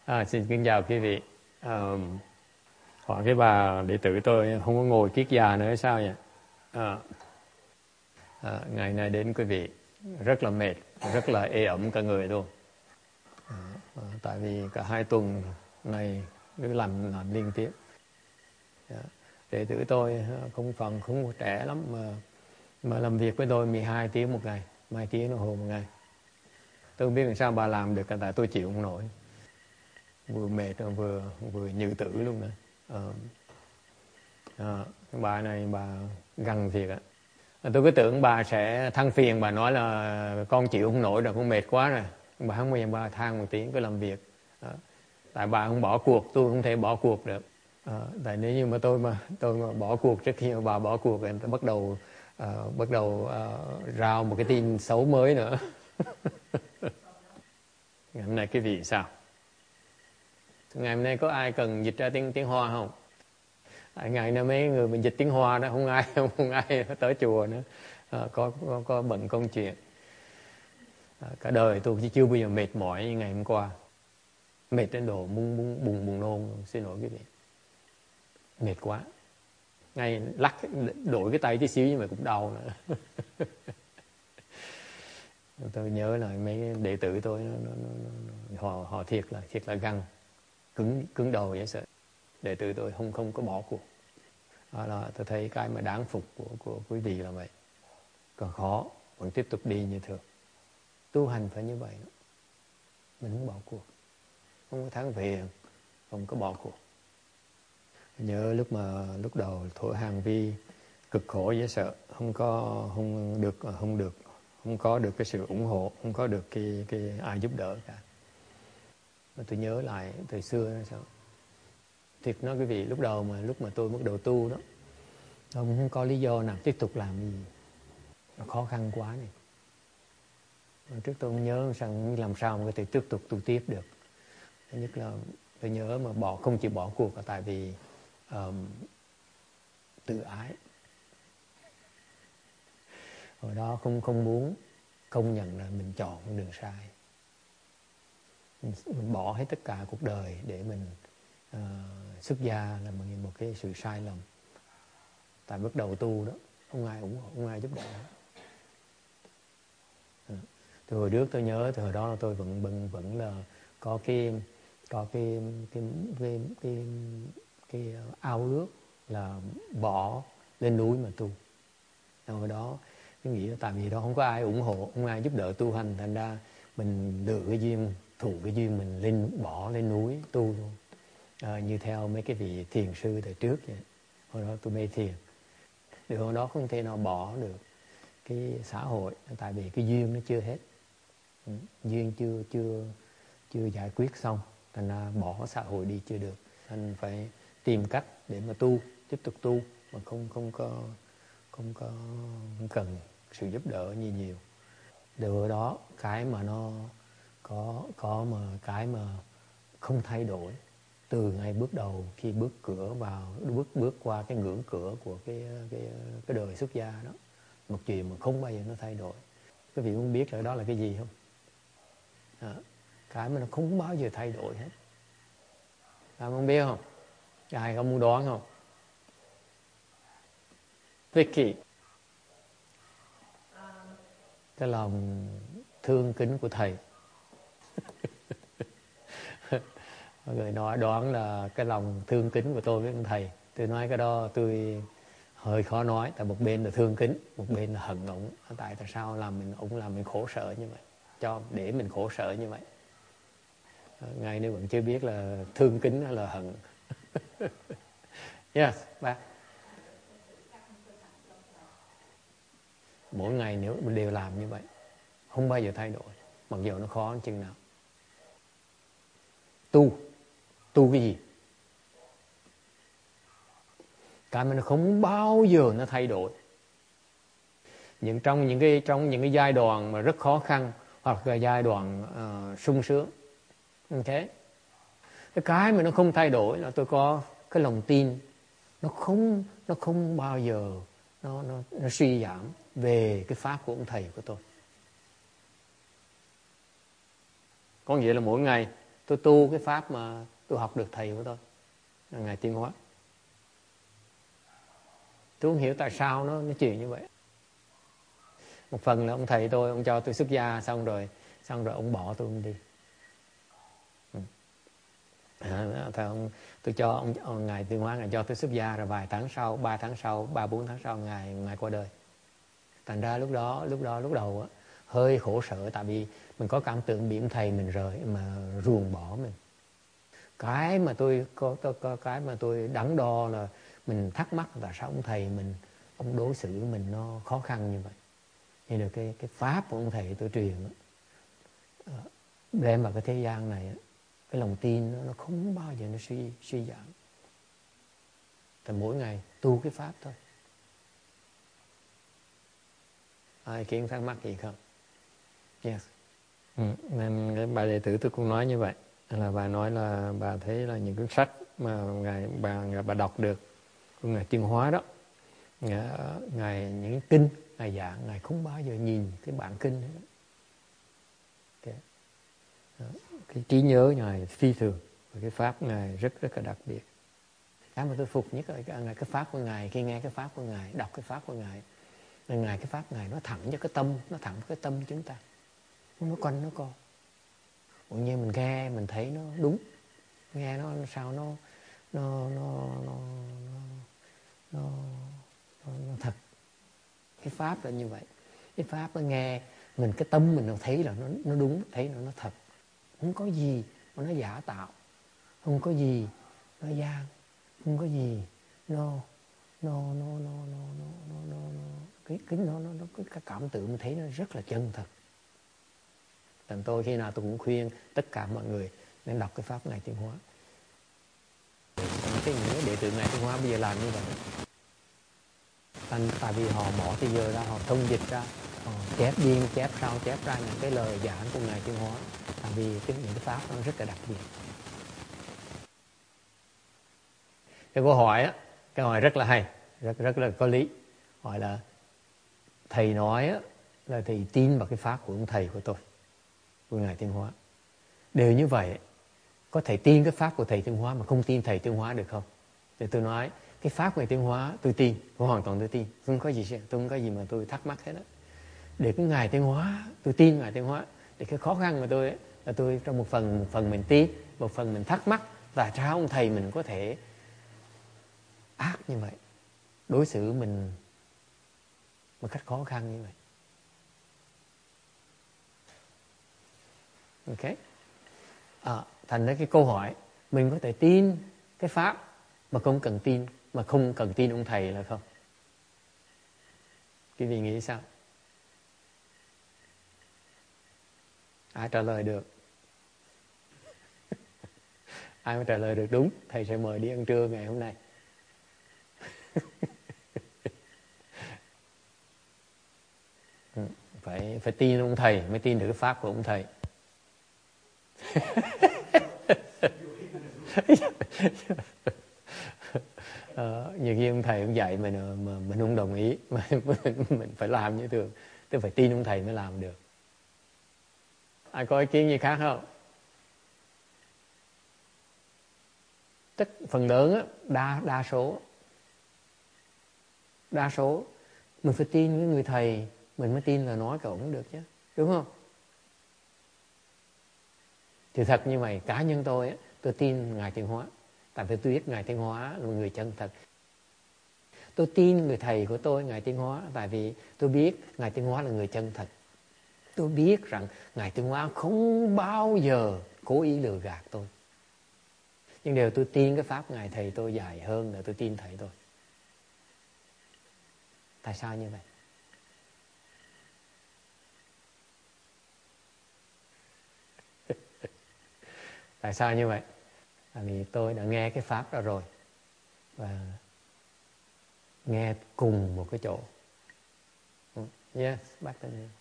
Xin kính chào quý vị. Hỏi cái bà đệ tử tôi không có ngồi kiết già nữa sao vậy? Ngày nay đến quý vị rất là mệt, rất là ê ẩm cả người luôn. Tại vì cả 2 tuần này cứ làm liên tiếp. Đệ tử tôi không trẻ lắm mà làm việc với tôi 12 tiếng một ngày, 2 tiếng đồng hồ một ngày. Tôi không biết làm sao bà làm được, tại tôi chịu không nổi. Vừa mệt vừa nhự tử luôn nữa. Bà này bà gằn thiệt ạ. Tôi cứ tưởng bà sẽ than phiền, bà nói là con chịu không nổi rồi, con mệt quá rồi. Bà không bao giờ bà than một tiếng, cứ làm việc. Tại bà không bỏ cuộc, tôi không thể bỏ cuộc được. Tại nếu như mà tôi mà bỏ cuộc trước khi mà bà bỏ cuộc thì tôi bắt đầu rao một cái tin xấu mới nữa. Ngày hôm nay cái vị sao? Ngày hôm nay có ai cần dịch ra tiếng Hoa không? Ngày nay mấy người mình dịch tiếng Hoa đó không ai tới chùa nữa. Có bận công chuyện. Cả đời tôi chưa bao giờ mệt mỏi như ngày hôm qua. Mệt đến độ muốn buồn nôn, xin lỗi quý vị. Mệt quá. Ngay lắc đổi cái tay tí xíu nhưng mà cũng đau nữa. Tôi nhớ là mấy đệ tử tôi họ thiệt là găng, cứng đầu vậy sợ. Đệ tử tôi không có bỏ cuộc. Đó là tôi thấy cái mà đáng phục của quý vị là vậy. Còn khó vẫn tiếp tục đi như thường. Tu hành phải như vậy đó. Mình không bỏ cuộc, không có thắng về, không có bỏ cuộc. Nhớ lúc đầu thổi hàng vi cực khổ dễ sợ, không có được cái sự ủng hộ, không có được cái ai giúp đỡ cả. Tôi nhớ lại thời xưa đó sao. Thiệt nói quý vị, lúc mà tôi bắt đầu tu đó, không có lý do nào tiếp tục làm gì. Nó khó khăn quá này. Trước tôi không nhớ làm sao mà có thể tiếp tục tu tiếp được. Thứ nhất là tôi nhớ mà không chịu bỏ cuộc là tại vì tự ái. Hồi đó không muốn công nhận là mình chọn con đường sai. Mình bỏ hết tất cả cuộc đời để mình xuất gia là một cái sự sai lầm. Tại bước đầu tu đó, không ai ủng hộ, không ai giúp đỡ. Từ hồi trước tôi nhớ, từ hồi đó là tôi vẫn là có cái ao ước là bỏ lên núi mà tu. Hồi đó cái nghĩ là tại vì đó không có ai ủng hộ, không ai giúp đỡ tu hành, thành ra mình lựa cái duyên, thủ cái duyên mình bỏ lên núi tu luôn. Như theo mấy cái vị thiền sư thời trước vậy. Hồi đó tôi mê thiền. Từ hồi đó không thể nào bỏ được cái xã hội, tại vì cái duyên nó chưa hết. Duyên chưa giải quyết xong, thành ra bỏ xã hội đi chưa được. Thành phải tìm cách để mà tu, tiếp tục tu mà không cần sự giúp đỡ nhiều. Từ hồi đó cái mà nó có mà cái mà không thay đổi từ ngày bước đầu khi bước qua cái ngưỡng cửa của cái đời xuất gia đó, một chuyện mà không bao giờ nó thay đổi. Quý vị muốn biết là đó là cái gì không? Cái mà nó không bao giờ thay đổi hết. Ai không biết không? Ai không muốn đoán không? Vicky. Cái lòng thương kính của thầy. Mọi người nói đoán là cái lòng thương kính của tôi với ông thầy. Tôi nói cái đó tôi hơi khó nói. Tại một bên là thương kính, một bên là hận ổng. Tại sao ổng làm mình khổ sở như vậy, để mình khổ sở như vậy. Ngay nếu vẫn chưa biết là thương kính hay là hận. Yes, bác. Mỗi ngày nếu mình đều làm như vậy, không bao giờ thay đổi, mặc dù nó khó đến chừng nào. Tu cái gì? Cái mà nó không bao giờ nó thay đổi. Trong những cái giai đoạn mà rất khó khăn hoặc là giai đoạn sung sướng, okay. Cái mà nó không thay đổi là tôi có cái lòng tin, nó không bao giờ nó suy giảm về cái pháp của ông thầy của tôi. Có nghĩa là mỗi ngày tôi tu cái pháp mà tôi học được thầy của tôi là Ngài Tiến Hóa. Tôi không hiểu tại sao nó chuyện như vậy. Một phần là ông thầy tôi, ông cho tôi xuất gia xong rồi ông bỏ tôi đi. Tôi cho ông Ngài Tiến Hóa, Ngài cho tôi xuất gia, rồi vài tháng sau, 3 tháng sau, 3-4 tháng sau Ngài qua đời. Thành ra lúc đầu hơi khổ sở, tại vì mình có cảm tưởng bị ông thầy mình rời mà ruồng bỏ mình. Cái mà tôi đắn đo là mình thắc mắc là sao ông thầy mình, ông đối xử mình nó khó khăn như vậy. Như là cái pháp của ông thầy tôi truyền đem vào cái thế gian này, cái lòng tin nó không bao giờ nó suy giảm. Thì mỗi ngày tu cái pháp thôi. Ai kiến thắc mắc gì không? Yes. Nên cái bà đệ tử tôi cũng nói như vậy, là bà nói là bà thấy là những cuốn sách mà bà đọc được của Ngài Tiến Hóa đó, Ngài những kinh Ngài giảng, Ngài không bao giờ nhìn cái bản kinh đó. Cái trí nhớ Ngài phi thường, và cái pháp Ngài rất là đặc biệt. Cái mà tôi phục nhất là cái pháp của Ngài, khi nghe cái pháp của Ngài, đọc cái pháp của Ngài, Ngài cái pháp Ngài nó thẳng cho cái tâm, nó thẳng cái tâm chúng ta, nó quanh nó co. Tự nhiên mình nghe mình thấy nó đúng, nghe nó sao nó thật. Cái pháp là như vậy. Cái pháp nó nghe mình, cái tâm mình nó thấy là nó đúng, thấy là nó thật, không có gì mà nó giả tạo, không có gì nó gian, không có gì cái cảm tưởng mình thấy nó rất là chân thật. Thành tôi khi nào tôi cũng khuyên tất cả mọi người nên đọc cái pháp Ngài Tiến Hóa. Những cái đệ tử Ngài Tiến Hóa bây giờ làm như vậy, tại vì họ bỏ thời giờ ra, họ thông dịch ra, họ chép điên, chép ra những cái lời giảng của Ngài Tiến Hóa, tại vì những cái pháp nó rất là đặc biệt. Cái câu hỏi rất là hay, rất là có lý. Hỏi là thầy nói là thầy tin vào cái pháp của ông thầy của tôi, của Ngài Tiến Hóa. Đều như vậy, có thể tin cái pháp của thầy Tiến Hóa mà không tin thầy Tiến Hóa được không? Thì tôi nói cái pháp của Ngài Tiến Hóa tôi tin, tôi hoàn toàn tôi tin, tôi không có gì mà tôi thắc mắc hết đó. Để cái Ngài Tiến Hóa, tôi tin Ngài Tiến Hóa. Để cái khó khăn của tôi là tôi trong một phần mình tin, một phần mình thắc mắc là sao ông thầy mình có thể ác như vậy, đối xử mình một cách khó khăn như vậy. Ok. Thành ra cái câu hỏi mình có thể tin cái pháp mà không cần tin ông thầy là không? Quý vị nghĩ sao? Ai trả lời được? Ai mà trả lời được đúng, thầy sẽ mời đi ăn trưa ngày hôm nay. Phải tin ông thầy mới tin được cái pháp của ông thầy. Nhiều khi ông thầy ông dạy mình mà mình không đồng ý, mà mình phải làm như thường, tức phải tin ông thầy mới làm được. Ai có ý kiến gì khác không? Tức phần lớn á, đa số mình phải tin với người thầy mình mới tin là nói của ổng được chứ, đúng không? Thì thật như vậy, cá nhân tôi á, tôi tin Ngài Tiến Hóa, tại vì tôi biết Ngài Tiến Hóa là một người chân thật. Tôi tin người thầy của tôi Ngài Tiến Hóa, tại vì tôi biết Ngài Tiến Hóa là người chân thật. Tôi biết rằng Ngài Tiến Hóa không bao giờ cố ý lừa gạt tôi. Nhưng điều tôi tin cái pháp Ngài thầy tôi dài hơn là tôi tin thầy tôi. Tại sao như vậy? Tại sao như vậy? Tại vì tôi đã nghe cái pháp đó rồi, và nghe cùng một cái chỗ. Yes, bác tên em.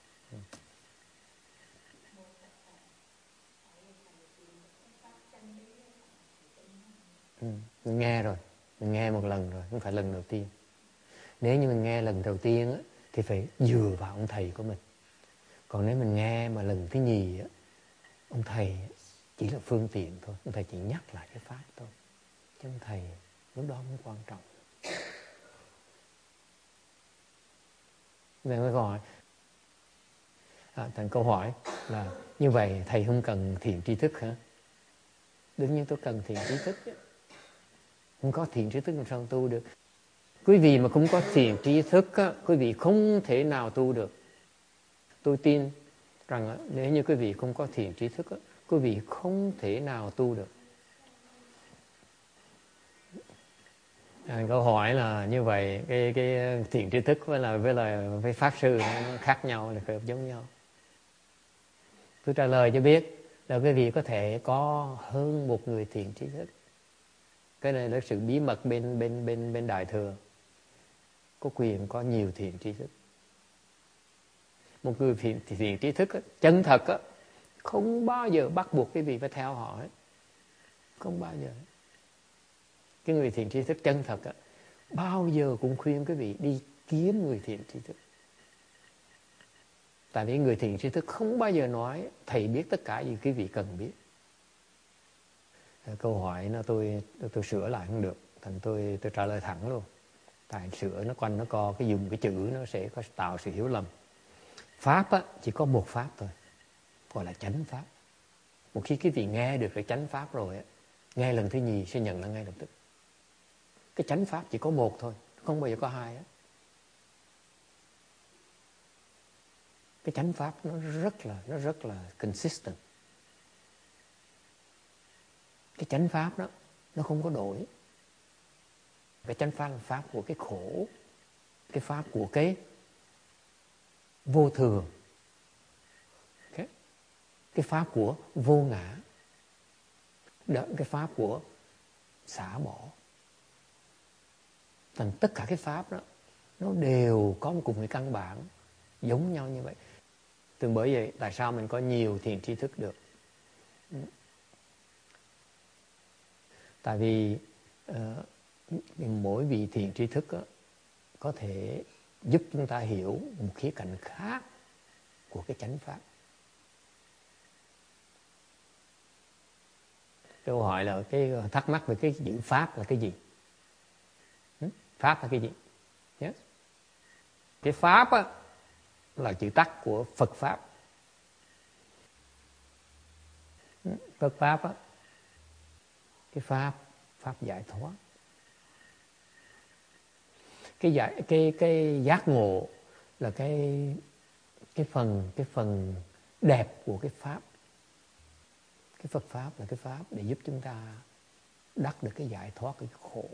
Mình nghe rồi, mình nghe một lần rồi, không phải lần đầu tiên. Nếu như mình nghe lần đầu tiên á, thì phải dựa vào ông thầy của mình. Còn nếu mình nghe mà lần thứ nhì á, ông thầy chỉ là phương tiện thôi. Ông thầy chỉ nhắc lại cái pháp thôi, chứ ông thầy lúc đó không quan trọng. Về mới hỏi thành câu hỏi là như vậy thầy không cần thiền tri thức hả? Đương nhiên tôi cần thiền tri thức chứ. Không có thiền tri thức làm sao tu được. Quý vị mà không có thiền tri thức á, quý vị không thể nào tu được. Tôi tin rằng nếu như quý vị không có thiền tri thức á, quý vị không thể nào tu được. Câu hỏi là như vậy, cái thiền tri thức với pháp sư nó khác nhau, là không giống nhau. Tôi trả lời cho biết là quý vị có thể có hơn một người thiền tri thức. Cái này là sự bí mật bên Đại Thừa. Có quyền có nhiều thiền tri thức. Một người thiền tri thức á, chân thật á, không bao giờ bắt buộc quý vị phải theo họ ấy. Không bao giờ. Cái người thiền tri thức chân thật á, bao giờ cũng khuyên quý vị đi kiếm người thiền tri thức. Tại vì người thiền tri thức không bao giờ nói thầy biết tất cả gì quý vị cần biết. Câu hỏi nó tôi sửa lại không được, thành tôi trả lời thẳng luôn. Tại sửa nó quanh nó co cái dùng cái chữ nó sẽ có tạo sự hiểu lầm. Pháp á, chỉ có một pháp thôi, gọi là chánh pháp. Một khi quý vị nghe được cái chánh pháp rồi á, nghe lần thứ nhì sẽ nhận ra ngay lập tức. Cái chánh pháp chỉ có một thôi, không bao giờ có hai á. Cái chánh pháp nó rất là consistent. Cái chánh pháp đó nó không có đổi. Cái chánh pháp là pháp của cái khổ, cái pháp của cái vô thường, cái pháp của vô ngã, cái pháp của xả bỏ. Thành tất cả cái pháp đó nó đều có một cùng cái căn bản giống nhau như vậy. Từ bởi vậy tại sao mình có nhiều thiền tri thức được? Tại vì mỗi vị thiền tri thức đó, có thể giúp chúng ta hiểu một khía cạnh khác của cái chánh pháp. Câu hỏi là cái thắc mắc về cái chữ pháp là cái gì? Pháp là cái gì? Yes. Cái pháp á, là chữ tắt của Phật pháp. Phật pháp á, cái pháp giải thoát. Cái giác ngộ là cái phần đẹp của cái pháp. Cái Phật pháp là cái pháp để giúp chúng ta đắc được cái giải thoát cái khổ,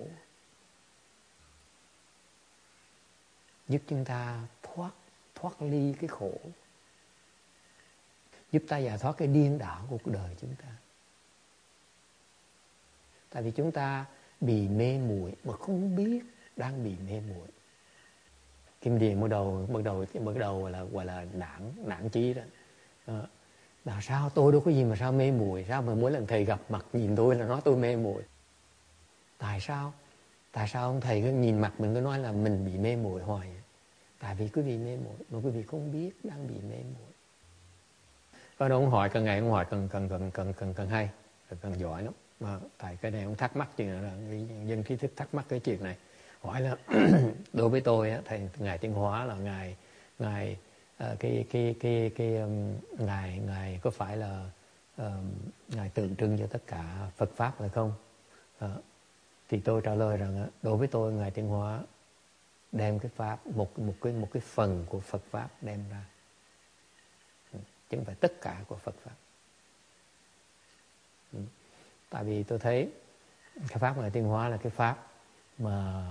giúp chúng ta thoát ly cái khổ, giúp ta giải thoát cái điên đảo của cuộc đời chúng ta. Tại vì chúng ta bị mê muội mà không biết đang bị mê muội. Kim Điền bắt đầu gọi là nản chí đó. Là sao tôi đâu có gì mà sao mê muội, sao mà mỗi lần thầy gặp mặt nhìn tôi là nói tôi mê muội? Tại sao ông thầy cứ nhìn mặt mình cứ nói là mình bị mê muội hoài? Tại vì quý vị mê muội mà quý vị không biết đang bị mê muội. Có đâu ông hỏi càng ngày ông hỏi càng hay, càng giỏi lắm. Mà tại cái này ông thắc mắc chuyện là dân trí thức thắc mắc cái chuyện này, hỏi là đối với tôi á, thầy ngài Tiến Hóa là ngài ngài có phải là ngài tượng trưng cho tất cả Phật pháp hay không? Thì tôi trả lời rằng đối với tôi ngài Tiến Hóa đem cái pháp một cái phần của Phật pháp đem ra, chứ không phải tất cả của Phật pháp. Tại vì tôi thấy cái pháp ngài Tiến Hóa là cái pháp mà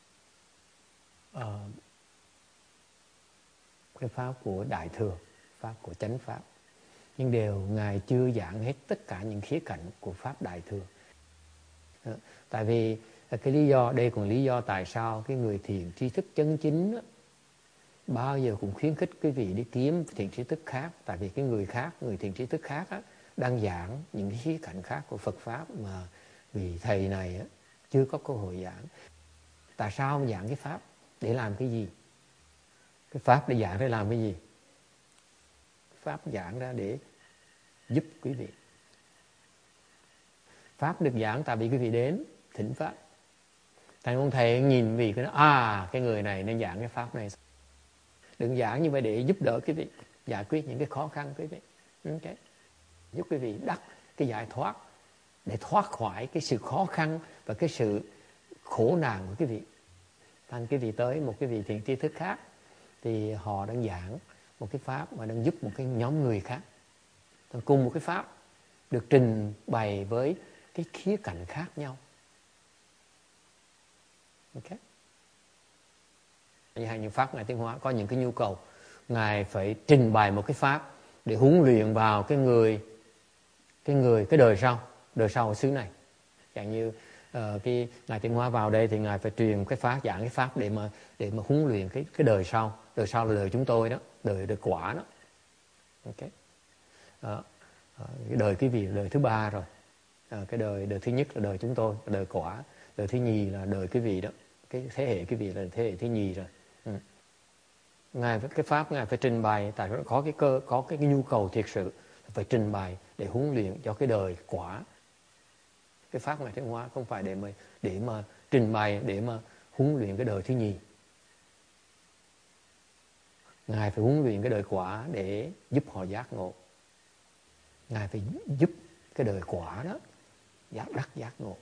cái pháp của Đại Thừa, pháp của chánh pháp, nhưng đều ngài chưa giảng hết tất cả những khía cạnh của pháp Đại Thừa. Tại vì cái lý do đây còn lý do tại sao cái người thiền tri thức chân chính đó, bao giờ cũng khuyến khích quý vị đi kiếm thiền tri thức khác. Tại vì cái người thiền tri thức khác á, đang giảng những cái khía cạnh khác của Phật pháp mà vì thầy này á, chưa có cơ hội giảng. Tại sao ông giảng cái pháp? Để làm cái gì? Cái pháp để giảng để làm cái gì? Pháp giảng ra để giúp quý vị. Pháp được giảng tại vì quý vị đến thỉnh Pháp. Thành ông thầy nhìn vì cái cái người này nên giảng cái Pháp này. Đừng giảng như vậy để giúp đỡ quý vị giải quyết những cái khó khăn quý vị. Okay. Giúp quý vị đắc cái giải thoát, để thoát khỏi cái sự khó khăn và cái sự khổ nạn của quý vị. Thành quý vị tới một cái vị thiện tri thức khác thì họ đang giảng một cái Pháp mà đang giúp một cái nhóm người khác. Cùng một cái Pháp được trình bày với cái khía cạnh khác nhau. Ok. Như những Pháp Ngài Tiến Hóa có những cái nhu cầu, Ngài phải trình bày một cái Pháp để huấn luyện vào cái đời sau ở xứ này. Chẳng như cái Ngài Tiến Hóa vào đây thì Ngài phải truyền cái Pháp, giảng cái Pháp để mà huấn luyện cái đời sau. Đời sau là đời chúng tôi đó, đời quả đó. Ok. Cái đời quý vị là đời thứ ba rồi. Cái đời thứ nhất là đời chúng tôi, là đời quả. Đời thứ nhì là đời quý vị đó. Cái thế hệ quý vị là thế hệ thứ nhì rồi. Ngài cái Pháp Ngài phải trình bày, tại có cái nhu cầu thiệt sự phải trình bày để huấn luyện cho cái đời quả. Cái Pháp Ngài Tiến Hóa không phải để mà trình bày, để mà huấn luyện cái đời thứ nhì. Ngài phải huấn luyện cái đời quả để giúp họ giác ngộ. Ngài phải giúp cái đời quả đó đắc giác ngộ.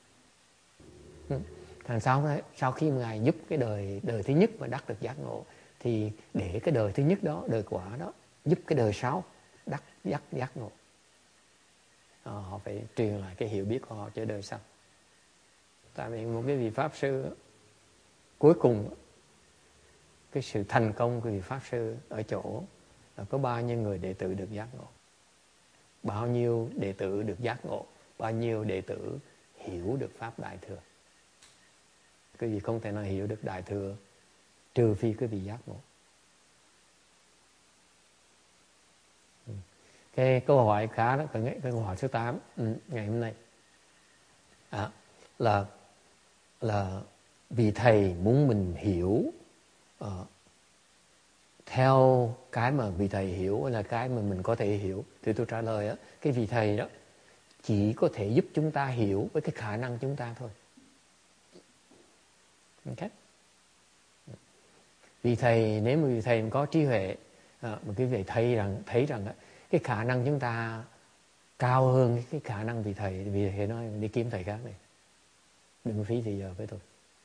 Thành sau khi Ngài giúp cái đời thứ nhất mà đắc được giác ngộ, thì để cái đời thứ nhất đó, đời quả đó, giúp cái đời sau đắc giác ngộ. Họ phải truyền lại cái hiểu biết của họ cho đời sau. Tại vì một cái vị Pháp sư cuối cùng, cái sự thành công của vị Pháp sư ở chỗ là có bao nhiêu người đệ tử được giác ngộ, bao nhiêu đệ tử được giác ngộ, bao nhiêu đệ tử hiểu được Pháp Đại Thừa. Quý vị không thể nào hiểu được Đại Thừa trừ phi quý vị giác ngộ. Cái câu hỏi khá đó, cái câu hỏi số 8 ngày hôm nay là vì thầy muốn mình hiểu theo cái mà vị thầy hiểu là cái mà mình có thể hiểu. Thì tôi trả lời cái vị thầy đó chỉ có thể giúp chúng ta hiểu với cái khả năng chúng ta thôi. Ok. Vì thầy, nếu mà vị thầy có trí huệ, mà cái vị thấy rằng cái khả năng chúng ta cao hơn cái khả năng vị thầy nói đi kiếm thầy khác này, đừng phí thời giờ với tôi.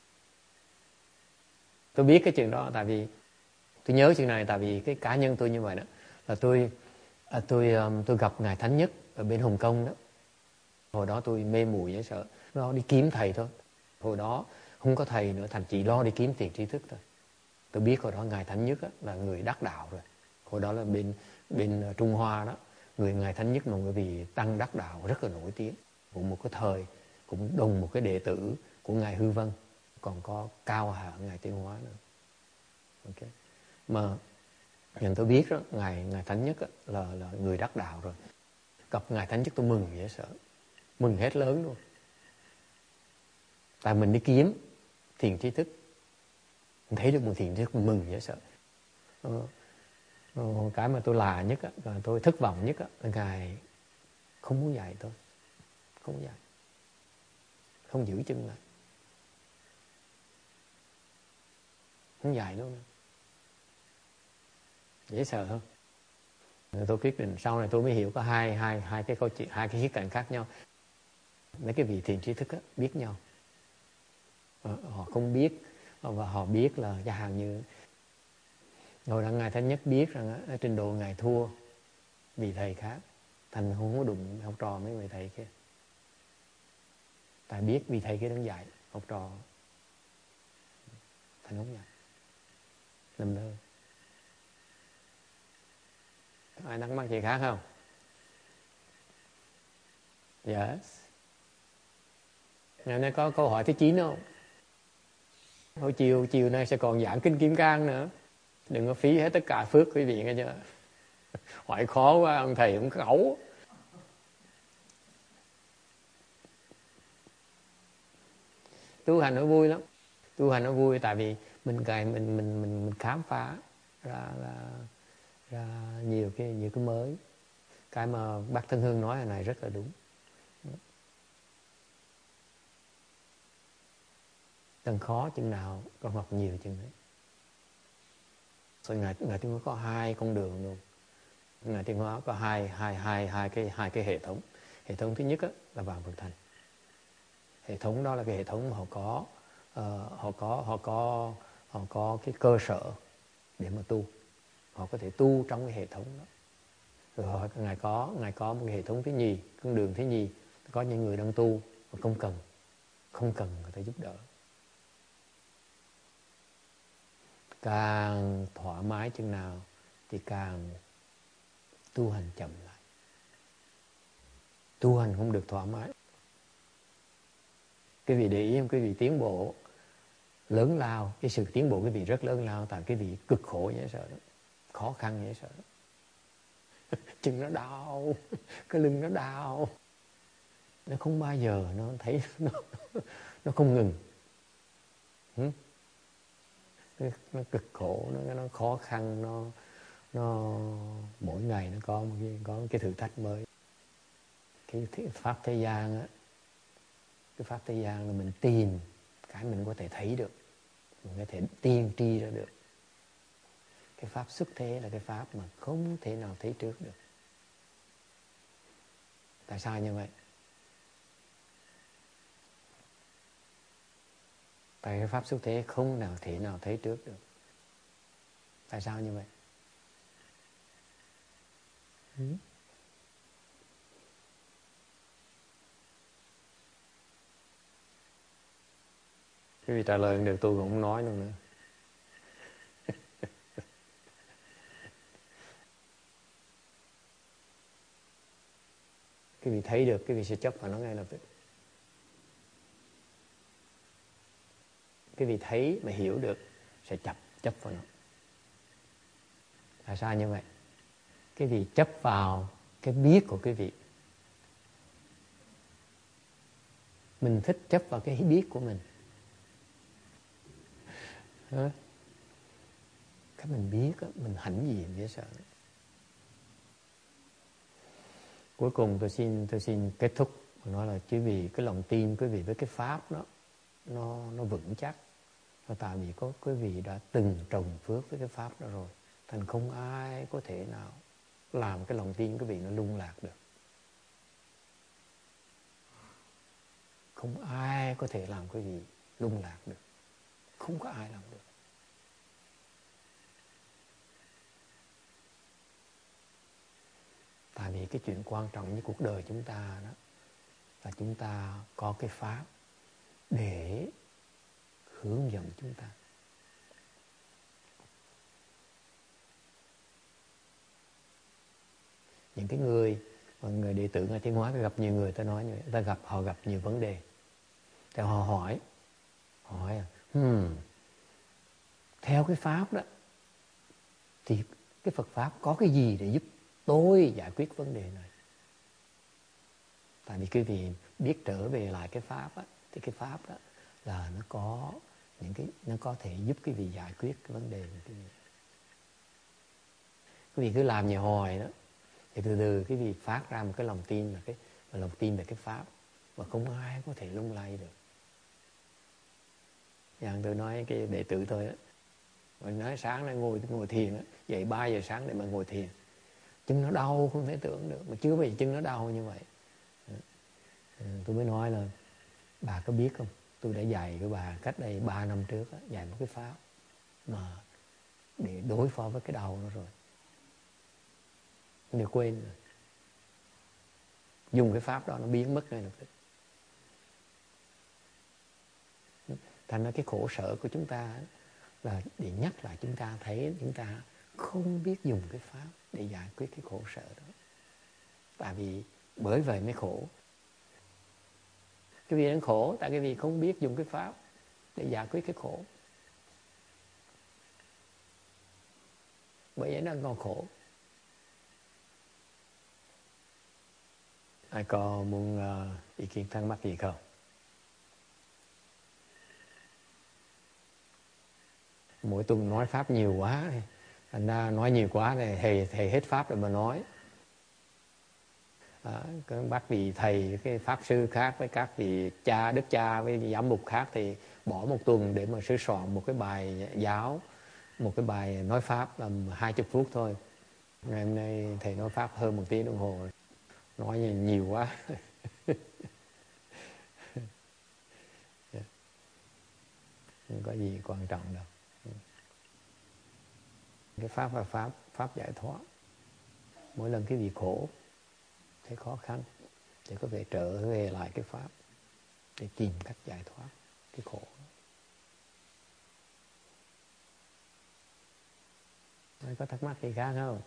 Tôi biết cái chuyện đó, tại vì tôi nhớ chuyện này, tại vì cái cá nhân tôi như vậy đó, là tôi gặp Ngài Thánh Nhất ở bên Hồng Kông đó. Hồi đó tôi mê muội dễ sợ, lo đi kiếm thầy thôi. Hồi đó không có thầy nữa, thành chỉ lo đi kiếm tiền tri thức thôi. Tôi biết hồi đó Ngài Thánh Nhất là người đắc đạo rồi. Hồi đó là bên Trung Hoa đó, Ngài Thánh Nhất là một người vì tăng đắc đạo rất là nổi tiếng. Cũng một cái thời, cũng đồng một cái đệ tử của Ngài Hư Vân, còn có cao hạ Ngài Tiến Hóa nữa. Ok. Mà nhìn tôi biết đó, Ngài Thánh Nhất là người đắc đạo rồi. Gặp Ngài Thánh Nhất tôi mừng dễ sợ, mừng hết lớn luôn. Tại mình đi kiếm thiền tri thức, mình thấy được một thiền tri thức mình mừng dễ sợ. Cái mà tôi là nhất là tôi thất vọng nhất là Ngài không muốn dạy tôi, không muốn dạy, không giữ chân lại, không dạy đâu nữa. Dễ sợ không? Tôi quyết định sau này tôi mới hiểu có hai cái câu chuyện, hai cái khía cạnh khác nhau. Mấy cái vị thiền tri thức biết nhau, họ không biết và họ biết là chẳng hạn như rồi Ngài Thánh Nhất biết rằng ở trình độ Ngài thua vị thầy khác, thành không có đụng học trò mấy vị thầy kia. Tại biết vị thầy kia đang dạy học trò, thành không dạy, nằm lơ. Ai thắc mắc gì khác không? Yes. Ngày nay có câu hỏi thứ 9 không? Hồi chiều nay sẽ còn giảng Kinh Kim Cang nữa. Đừng có phí hết tất cả phước quý vị nghe chưa? Hỏi khó quá, ông thầy cũng khẩu. Tu hành nó vui lắm. Tu hành nó vui tại vì mình khám phá ra nhiều cái mới. Cái mà bác Thân Hương nói này rất là đúng. Càng khó chừng nào con học nhiều chừng đấy. Rồi Ngài Tiến Hóa có 2 con đường luôn. Ngài Tiến Hóa có hai cái hệ thống. Hệ thống thứ nhất á, là Vạn Vật Thành. Hệ thống đó là cái hệ thống mà họ có cái cơ sở để mà tu. Họ có thể tu trong cái hệ thống đó. Rồi Ngài có một cái hệ thống thứ nhì, con đường thứ nhì. Có những người đang tu mà không cần người ta giúp đỡ. Càng thoải mái chừng nào thì càng tu hành chậm lại. Tu hành không được thoải mái. Quý vị để ý không? Quý vị tiến bộ lớn lao, cái sự tiến bộ quý vị rất lớn lao, tại quý vị cực khổ dễ sợ đó, khó khăn dễ sợ đó. Chân nó đau, cái lưng nó đau, nó không bao giờ nó thấy nó không ngừng. Nó cực khổ, nó khó khăn, nó mỗi ngày nó có một cái thử thách mới. Cái pháp thế gian á, cái pháp thế gian là mình tìm cái mình có thể thấy được, mình có thể tiên tri ra được. Cái pháp xuất thế là cái pháp mà không thể nào thấy trước được. Tại sao như vậy? Tại cái pháp xuất thế không thể nào thấy trước được. Tại sao như vậy? Cái vị trả lời được tôi cũng không nói luôn nữa. Cái vị thấy được, cái vị sẽ chấp vào nó ngay lập tức. Cái vị thấy mà hiểu được sẽ chấp vào nó. Tại sao như vậy? Cái vị chấp vào cái biết của cái vị. Mình thích chấp vào cái biết của mình. Cái mình biết, mình hãnh diện dễ sợ. Cuối cùng tôi xin kết thúc và nói là quý vị, cái lòng tin quý vị với cái pháp đó nó vững chắc. Và tại vì có quý vị đã từng trồng phước với cái pháp đó rồi, thành không ai có thể nào làm cái lòng tin quý vị nó lung lạc được. Không ai có thể làm quý vị lung lạc được. Không có ai làm được. Tại vì cái chuyện quan trọng nhất cuộc đời chúng ta đó là chúng ta có cái pháp để hướng dẫn chúng ta. Những cái người đệ tử Ngài Tiến Hóa, gặp nhiều người, ta nói như vậy, họ gặp nhiều vấn đề. Thì họ hỏi theo cái pháp đó thì cái Phật pháp có cái gì để giúp tôi giải quyết vấn đề này? Tại vì quý vị biết trở về lại cái pháp á, thì cái pháp đó là nó có thể giúp quý vị giải quyết cái vấn đề của quý vị. Quý vị cứ làm nhiều hồi đó thì từ từ quý vị phát ra một cái lòng tin, lòng tin về cái pháp mà không ai có thể lung lay được. Dạng tôi nói cái đệ tử tôi á, mình nói sáng nay ngồi thiền á, dậy 3 giờ sáng để mà ngồi thiền, chân nó đau không thể tưởng được, mà chưa bao giờ chân nó đau như vậy. Tôi mới nói là bà có biết không, tôi đã dạy với bà cách đây 3 năm trước á, dạy một cái pháp mà để đối phó với cái đau nó rồi, đừng quên rồi. Dùng cái pháp đó nó biến mất ngay lập tức. Thành ra cái khổ sở của chúng ta là để nhắc lại chúng ta thấy chúng ta không biết dùng cái pháp để giải quyết cái khổ sở đó. Tại vì bởi vậy mới khổ. Cái vị đang khổ tại cái vị không biết dùng cái pháp để giải quyết cái khổ. Bởi vậy nó còn khổ. Ai có muốn ý kiến thắc mắc gì không? Mỗi tuần nói pháp nhiều quá, thành ra nói nhiều quá này thầy hết pháp rồi mà nói. Các bác vị thầy, cái pháp sư khác với các vị cha, đức cha với giám mục khác thì bỏ một tuần để mà sửa soạn một cái bài giáo, một cái bài nói pháp làm 20 phút thôi. Ngày hôm nay thầy nói pháp hơn 1 tiếng đồng hồ, nói nhiều quá. Không có gì quan trọng đâu. Cái pháp là pháp giải thoát. Mỗi lần cái gì khổ, thấy khó khăn thì có thể trở về lại cái pháp để tìm cách giải thoát cái khổ. Có thắc mắc gì khác không?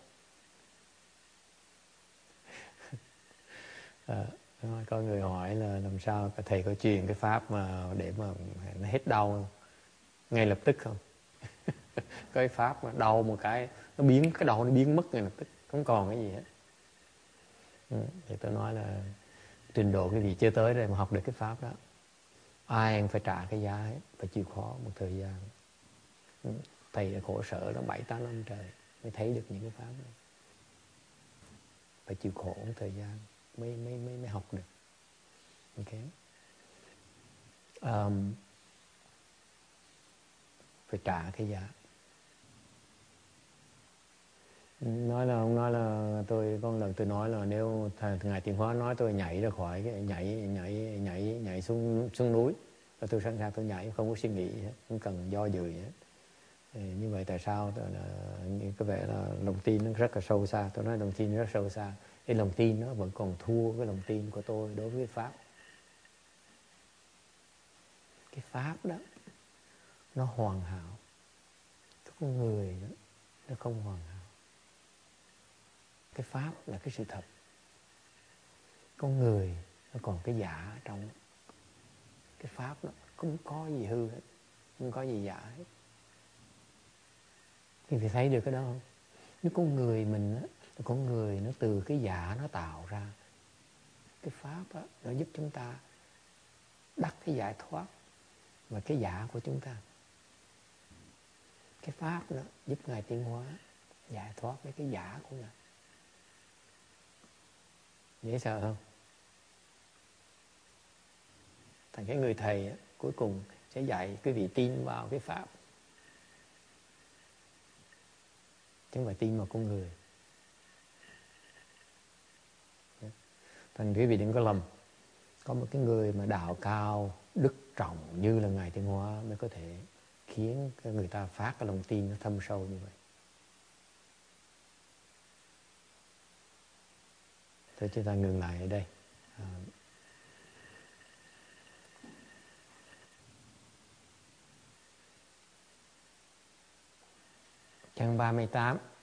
Có người hỏi là làm sao thầy có truyền cái pháp mà để mà nó hết đau ngay lập tức không? Cái pháp mà đau một cái nó biến, cái đầu nó biến mất ngay lập tức, không còn cái gì hết. Thì tôi nói là trình độ cái gì chưa tới đây mà học được cái pháp đó, ai cũng phải trả cái giá hết, phải chịu khó một thời gian. Thầy đã khổ sở đó 7-8 năm trời mới thấy được những cái pháp này. Phải chịu khổ một thời gian mới học được. Ok. Phải trả cái giá. Ông nói là tôi có một lần tôi nói là nếu ngài Tiến Hóa nói tôi nhảy ra khỏi cái nhảy xuống núi, và tôi sẵn sàng tôi nhảy, không có suy nghĩ hết, không cần do dự hết. Như vậy tại sao? Có vẻ là lòng tin nó rất là sâu xa. Tôi nói lòng tin rất sâu xa. Cái lòng tin nó vẫn còn thua cái lòng tin của tôi đối với pháp. Cái pháp đó nó hoàn hảo, cái con người đó nó không hoàn hảo. Cái pháp là cái sự thật, con người nó còn cái giả ở trong. Cái pháp nó không có gì hư hết, không có gì giả hết. Thì thấy được cái đó không? Nếu con người mình á, con người nó từ cái giả nó tạo ra. Cái pháp á, nó giúp chúng ta đắc cái giải thoát và cái giả của chúng ta. Cái pháp đó giúp Ngài tiến hóa giải thoát với cái giả của Ngài. Dễ sợ không? Thành cái người thầy á, cuối cùng sẽ dạy quý vị tin vào cái pháp, chứ không phải tin vào con người. Thành quý vị đừng có lầm. Có một cái người mà đạo cao, đức trọng như là Ngài Tiến Hóa mới có thể khiến người ta phát cái lòng tin nó thâm sâu như vậy. Thôi chúng ta ngừng lại ở đây. Trang 38.